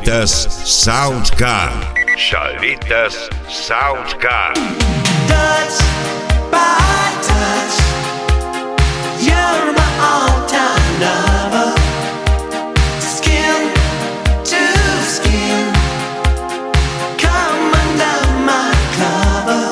Charlitas Soundcar. Charlitas Soundcar. Touch by touch, you're my all-time lover. Skin to skin, come under my cover.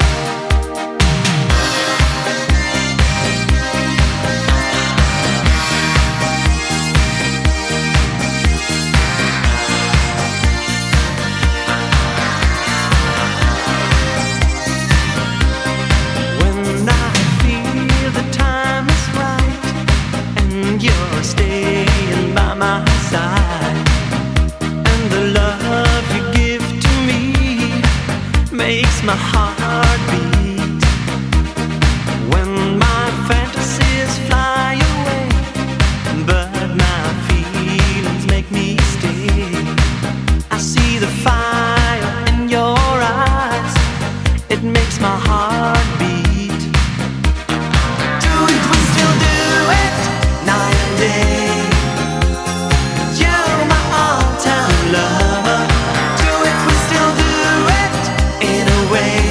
When I feel the time is right and you're staying by my side, and the love you give to me makes my heart beat. When my fantasies fly away, but my feelings make me stay, I see the fire in your eyes, it makes my heart beat. Do it, we still do it, night and day. You're my all-time lover. Do it, we still do it, in a way,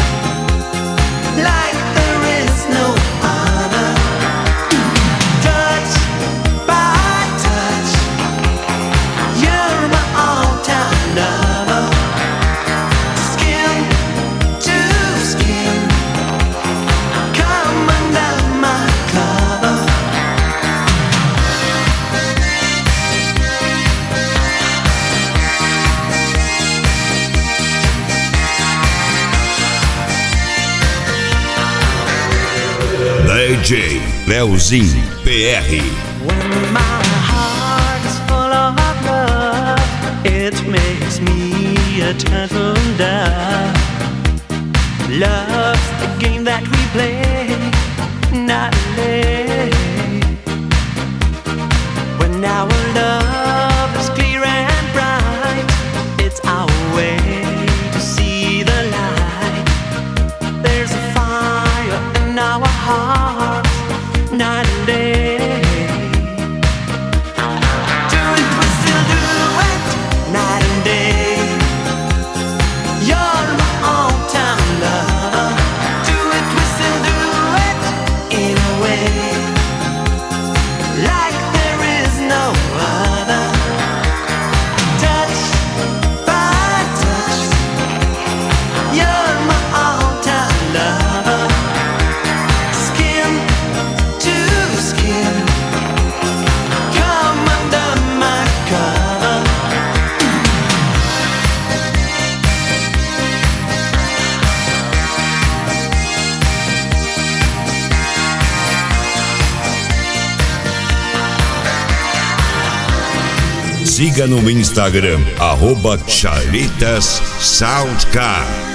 like there is no other. Touch by touch, you're my all-time lover. Skin to skin, come under my cover. DJ Leozinho PR. When my heart is full of love, it makes me a turtle dove. Love's the game that we play nightly. When our love is clear and bright, it's our way to see the light. There's a fire in our hearts, night and day. Do it, we still do it, night and day. You're my all-time lover. Do it, we still do it, in a way, like there is no other. Touch by touch, you're my all-time lover. Skin to skin, come under my cover. Siga no Instagram, @Charlitas Soundcar.